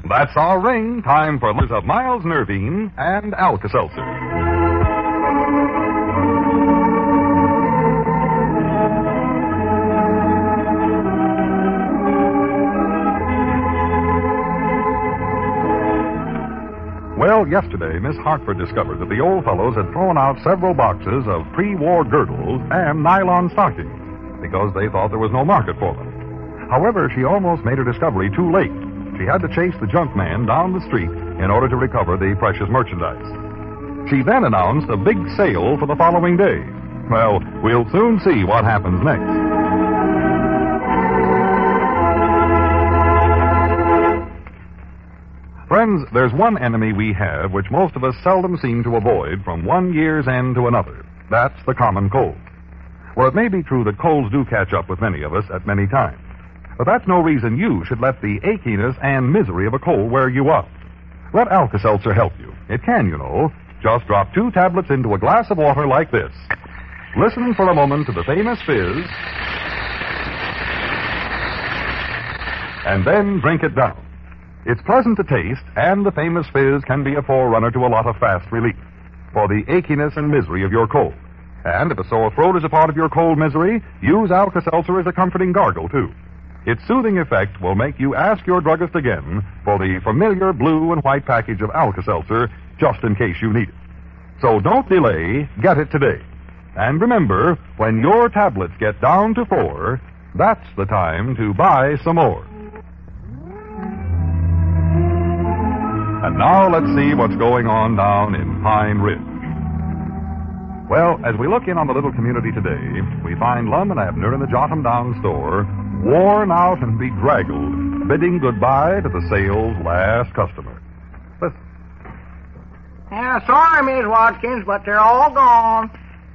That's our ring. Time for Liz of Miles Nervine and Alka-Seltzer. Well, yesterday, Miss Hartford discovered that the old fellows had thrown out several boxes of pre-war girdles and nylon stockings because they thought there was no market for them. However, she almost made her discovery too late. She had to chase the junk man down the street in order to recover the precious merchandise. She then announced a big sale for the following day. Well, we'll soon see what happens next. Friends, there's one enemy we have which most of us seldom seem to avoid from one year's end to another. That's the common cold. Well, it may be true that colds do catch up with many of us at many times. But that's no reason you should let the achiness and misery of a cold wear you up. Let Alka-Seltzer help you. It can, you know. Just drop 2 tablets into a glass of water like this. Listen for a moment to the famous fizz, and then drink it down. It's pleasant to taste, and the famous fizz can be a forerunner to a lot of fast relief for the achiness and misery of your cold. And if a sore throat is a part of your cold misery, use Alka-Seltzer as a comforting gargle, too. Its soothing effect will make you ask your druggist again for the familiar blue and white package of Alka-Seltzer just in case you need it. So don't delay, get it today. And remember, when your tablets get down to 4, that's the time to buy some more. And now let's see what's going on down in Pine Ridge. Well, as we look in on the little community today, we find Lum and Abner in the Jotham Down store, worn out and bedraggled, bidding goodbye to the sale's last customer. Listen. Yeah, sorry, Miss Watkins, but they're all gone.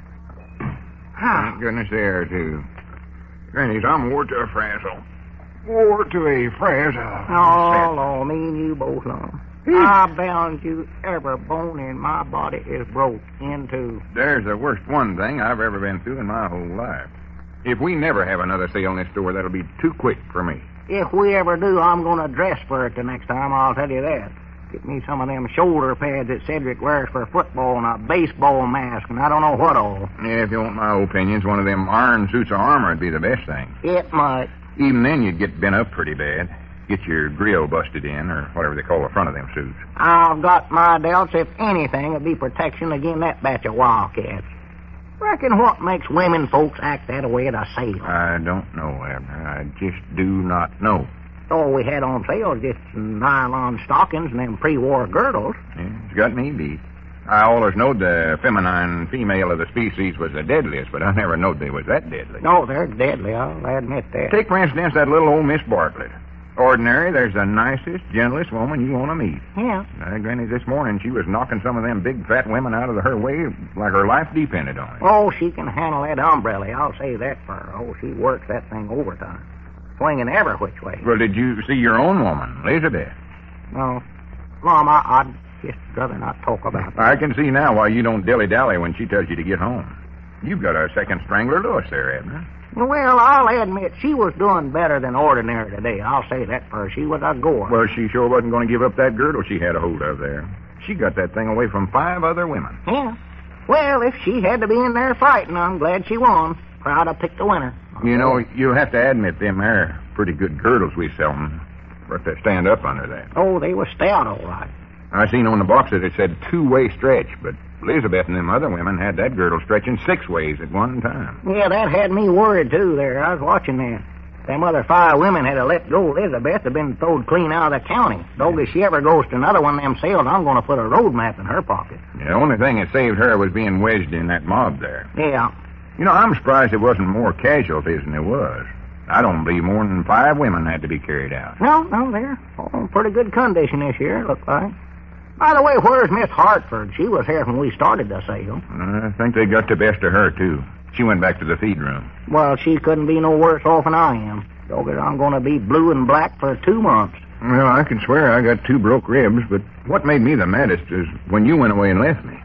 Thank goodness they are, too. Granny's, I'm wore to a frazzle. Wore to a frazzle. Oh, me and you both know. I bound you every bone in my body is broke into. There's the worst one thing I've ever been through in my whole life. If we never have another sale in this store, that'll be too quick for me. If we ever do, I'm going to dress for it the next time, I'll tell you that. Get me some of them shoulder pads that Cedric wears for football and a baseball mask and I don't know what all. Yeah, if you want my opinions, one of them iron suits of armor would be the best thing. It might. Even then, you'd get bent up pretty bad. Get your grill busted in, or whatever they call the front of them suits. I've got my doubts if anything would be protection against that batch of wildcats. Reckon what makes women folks act that way at a sale? I don't know, Abner. I just do not know. All we had on sale was just nylon stockings and them pre-war girdles. Yeah, it's got me beat. I always knowed the feminine female of the species was the deadliest, but I never knowed they was that deadly. No, they're deadly, I'll admit that. Take, for instance, that little old Miss Bartlett. Ordinary, there's the nicest, gentlest woman you want to meet. Yeah. Granny, this morning she was knocking some of them big fat women out of her way like her life depended on it. Oh, she can handle that umbrella. I'll say that for her. Oh, she works that thing overtime. Swinging every which way. Well, did you see your own woman, Elizabeth? No. Mom, I'd just rather not talk about that. I can see now why you don't dilly-dally when she tells you to get home. You've got a second strangler Lewis there, Abner. Well, I'll admit she was doing better than ordinary today. I'll say that for her. She was a goer. Well, she sure wasn't going to give up that girdle she had a hold of there. She got that thing away from 5 other women. Yeah. Well, if she had to be in there fighting, I'm glad she won. Proud I picked the winner. You know, you have to admit them are pretty good girdles we sell them. But they stand up under that. Oh, they were stout, all right. I seen on the box that it said 2-way stretch, but Elizabeth and them other women had that girdle stretching 6 ways at one time. Yeah, that had me worried, too, there. I was watching that. Them other 5 women had to let go. Elizabeth had been throwed clean out of the county. Dog, if she ever goes to another one of them sales, I'm going to put a road map in her pocket. The only thing that saved her was being wedged in that mob there. Yeah. You know, I'm surprised there wasn't more casualties than there was. I don't believe more than 5 women had to be carried out. No, they're all in pretty good condition this year, looks like. By the way, where's Miss Hartford? She was here when we started the sale. I think they got the best of her, too. She went back to the feed room. Well, she couldn't be no worse off than I am. Dogged, I'm going to be blue and black for 2 months. Well, I can swear I got 2 broke ribs, but what made me the maddest is when you went away and left me.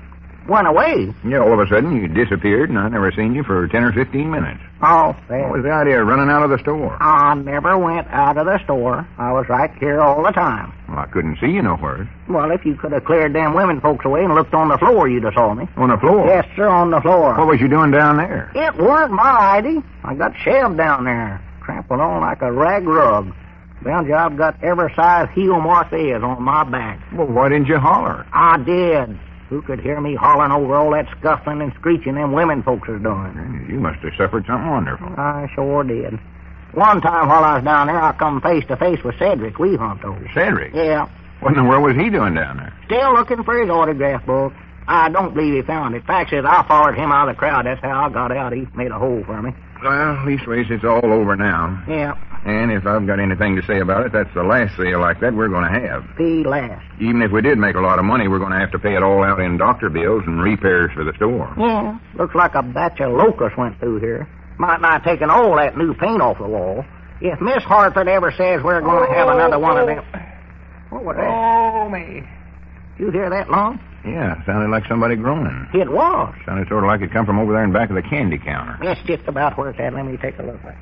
Went away. Yeah, all of a sudden you disappeared, and I never seen you for 10 or 15 minutes. Oh, What was the idea of running out of the store? I never went out of the store. I was right here all the time. Well, I couldn't see you nowhere. Well, if you could have cleared them women folks away and looked on the floor, you'd have saw me. On the floor? Yes, sir, on the floor. What was you doing down there? It weren't my idea. I got shelved down there, trampled on like a rag rug. Found you I've got every size heel mark there is on my back. Well, why didn't you holler? I did. Who could hear me hollering over all that scuffling and screeching them women folks are doing? You must have suffered something wonderful. I sure did. One time while I was down there, I come face to face with Cedric Weehunto. Cedric? Yeah. What in the world was he doing down there? Still looking for his autograph book. I don't believe he found it. Fact is, I followed him out of the crowd. That's how I got out. He made a hole for me. Well, leastways, it's all over now. Yeah. And if I've got anything to say about it, that's the last sale like that we're going to have. The last. Even if we did make a lot of money, we're going to have to pay it all out in doctor bills and repairs for the store. Yeah. Looks like a batch of locusts went through here. Might not taken all that new paint off the wall. If Miss Hartford ever says we're going to have another one of them... What was that? Oh, me. You hear that, Long? Yeah, sounded like somebody groaning. It was. Sounded sort of like it come from over there in back of the candy counter. That's just about where it's at. Let me take a look at it.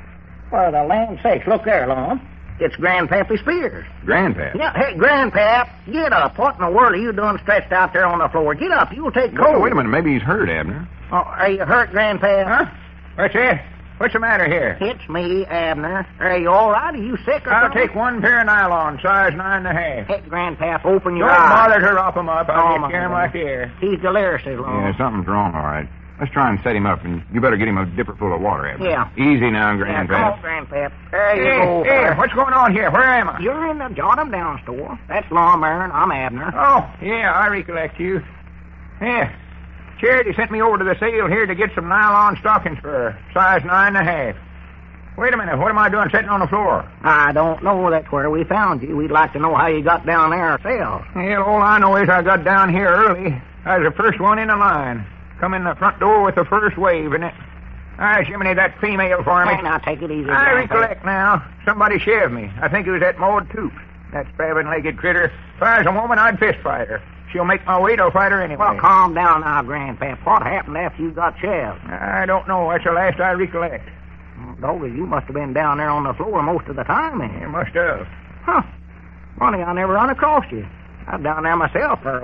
For the land sakes, look there, Long. It's Grandpappy Spears. Grandpap? Yeah, hey, Grandpap, get up. What in the world are you doing stretched out there on the floor? Get up. You'll take cold. Oh, wait a minute. Maybe he's hurt, Abner. Oh, are you hurt, Grandpap? Huh? What's that? What's the matter here? It's me, Abner. Are you all right? Are you sick or I'll something? take one pair of nylon, size 9.5. Hey, Grandpap, open your Don't eyes. bother to wrap him up. I'll my get him goodness. like here. He's delirious, Long. Yeah, something's wrong, all right. Let's try and set him up, and you better get him a dipper full of water, Abner. Yeah. Easy now, Yeah, Grandpap. come on, Grandpap. There you go. Hey, what's going on here? Where am I? You're in the Jot 'em Down store. That's Lawmare, and I'm Abner. Oh, yeah, I recollect you. Yeah. Charity sent me over to the sale here to get some nylon stockings for size 9.5. Wait a minute. What am I doing sitting on the floor? I don't know. That's where we found you. We'd like to know how you got down there ourselves. Well, all I know is I got down here early. I was the first one in the line. Come in the front door with the first wave, and it... Jiminy, that female for me. Hey, now, take it easy. I Grandpa. recollect now. Somebody shaved me. I think it was that Maud Toops. That spabbing-legged critter. If I was a woman, I'd fist fight her. She'll make my weight, I'll fight her anyway. Well, calm down now, Grandpap. What happened after you got shaved? I don't know. That's the last I recollect. Doggy, you must have been down there on the floor most of the time, then. You must have. Huh. Funny, I never run across you. I was down there myself for,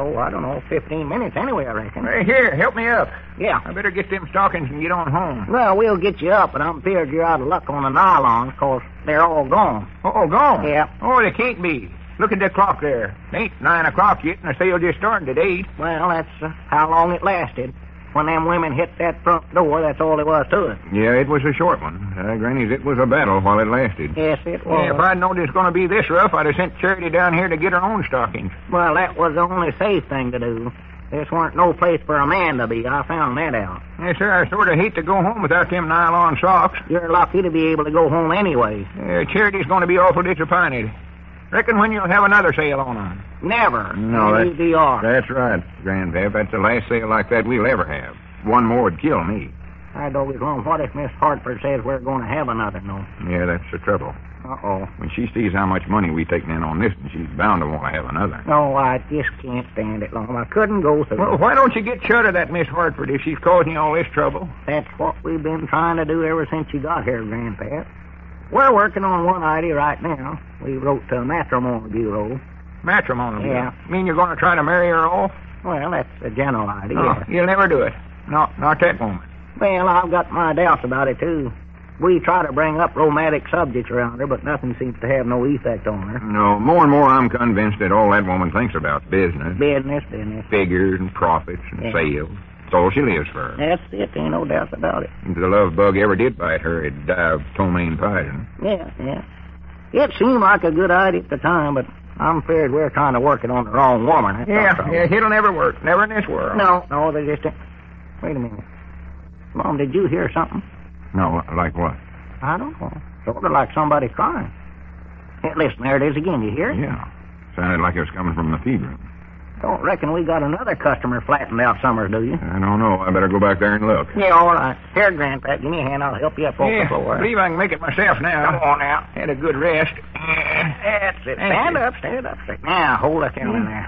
15 minutes anyway, I reckon. Hey, here, help me up. Yeah. I better get them stockings and get on home. Well, we'll get you up, but I'm feared you're out of luck on the nylons, 'cause they're all gone. Oh, gone? Yeah. Oh, they can't be. Look at the clock there. It ain't 9 o'clock yet, and the sale just started at 8. Well, that's how long it lasted. When them women hit that front door, that's all there was to it. Yeah, it was a short one. Granny's, it was a battle while it lasted. Yes, it was. Yeah, if I'd known it was going to be this rough, I'd have sent Charity down here to get her own stockings. Well, that was the only safe thing to do. This weren't no place for a man to be. I found that out. Yes, sir, I sort of hate to go home without them nylon socks. You're lucky to be able to go home anyway. Charity's going to be awful disappointed. Reckon when you'll have another sale on her? Never. No, that's... Easy are. That's right, Grandpap. That's the last sale like that we'll ever have. One more would kill me. I don't get wrong. What if Miss Hartford says we're going to have another? No. Yeah, that's the trouble. Uh-oh. When she sees how much money we taken in on this, she's bound to want to have another. No, I just can't stand it long. I couldn't go through. Well, why don't you get shut of that Miss Hartford if she's causing you all this trouble? That's what we've been trying to do ever since you got here, Grandpap. We're working on one idea right now. We wrote to a matrimony bureau. Matrimony? Yeah. Mean you're going to try to marry her off? Well, that's a general idea. Oh, you'll never do it. Not that woman. Well, I've got my doubts about it, too. We try to bring up romantic subjects around her, but nothing seems to have no effect on her. No, more and more I'm convinced that all that woman thinks about business. Business. Figures and profits and sales. That's all she lives for. That's it. Ain't no doubt about it. If the love bug ever did bite her, it'd die of ptomaine poison. Yeah. It seemed like a good idea at the time, but I'm afraid we're trying to work it on the wrong woman. That's all. Yeah, it'll never work. Never in this world. No, they just... Wait a minute. Mom, did you hear something? No, like what? I don't know. Sort of like somebody crying. Hey, listen, there it is again. You hear it? Yeah. Sounded like it was coming from the feed room. Don't reckon we got another customer flattened out somewhere, do you? I don't know. I better go back there and look. Yeah, all right. Here, Grandpa, give me a hand. I'll help you up off the floor. I believe I can make it myself now. Come on now. Had a good rest. That's it. Stand up. Now, hold that down in there.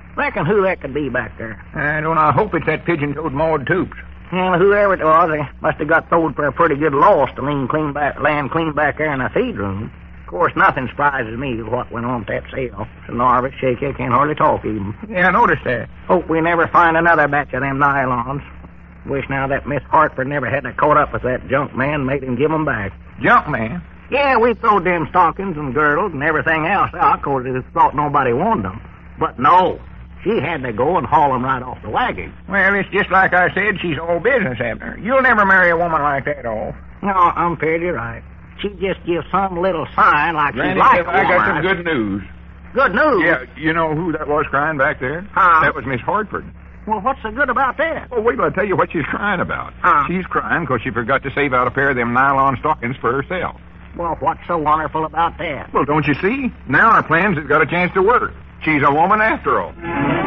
Reckon who that could be back there? I don't know. I hope it's that pigeon-toed Maud Toops. Well, whoever it was, they must have got throwed for a pretty good loss to land clean back there in the feed room. Of course, nothing surprises me what went on at that sale. So nervous, shaky, can't hardly talk even. Yeah, I noticed that. Hope we never find another batch of them nylons. Wish now that Miss Hartford never had to caught up with that junk man and made him give 'em back. Junk man? Yeah, we throwed them stockings and girdles and everything else out because we thought nobody wanted them. But no, she had to go and haul them right off the wagon. Well, it's just like I said. She's all business after. You'll never marry a woman like that, off. No, I'm fairly right. She just gives some little sign like she's Granny, like I got some good news. Good news? Yeah, you know who that was crying back there? Huh? That was Miss Hartford. Well, what's so good about that? Oh, wait till I tell you what she's crying about. Huh? She's crying because she forgot to save out a pair of them nylon stockings for herself. Well, what's so wonderful about that? Well, don't you see? Now our plans have got a chance to work. She's a woman after all.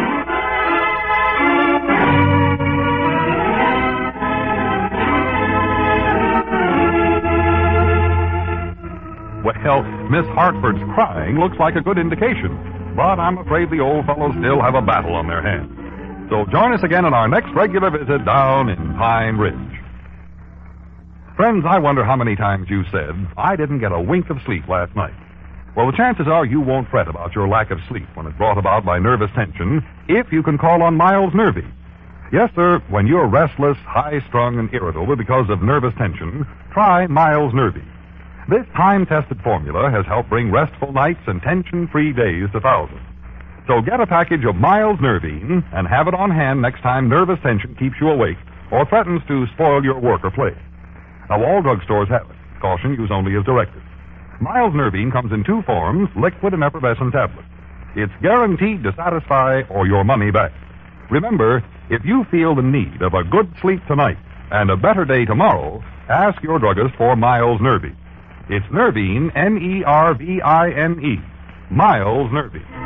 Well, Miss Hartford's crying looks like a good indication, but I'm afraid the old fellows still have a battle on their hands. So join us again on our next regular visit down in Pine Ridge. Friends, I wonder how many times you said, I didn't get a wink of sleep last night. Well, the chances are you won't fret about your lack of sleep when it's brought about by nervous tension if you can call on Miles Nervy. Yes, sir, when you're restless, high-strung, and irritable because of nervous tension, try Miles Nervy. This time-tested formula has helped bring restful nights and tension-free days to thousands. So get a package of Miles Nervine and have it on hand next time nervous tension keeps you awake or threatens to spoil your work or play. Now, all drugstores have it. Caution, use only as directed. Miles Nervine comes in two forms, liquid and effervescent tablets. It's guaranteed to satisfy or your money back. Remember, if you feel the need of a good sleep tonight and a better day tomorrow, ask your druggist for Miles Nervine. It's Nervine, Nervine, Miles Nervine.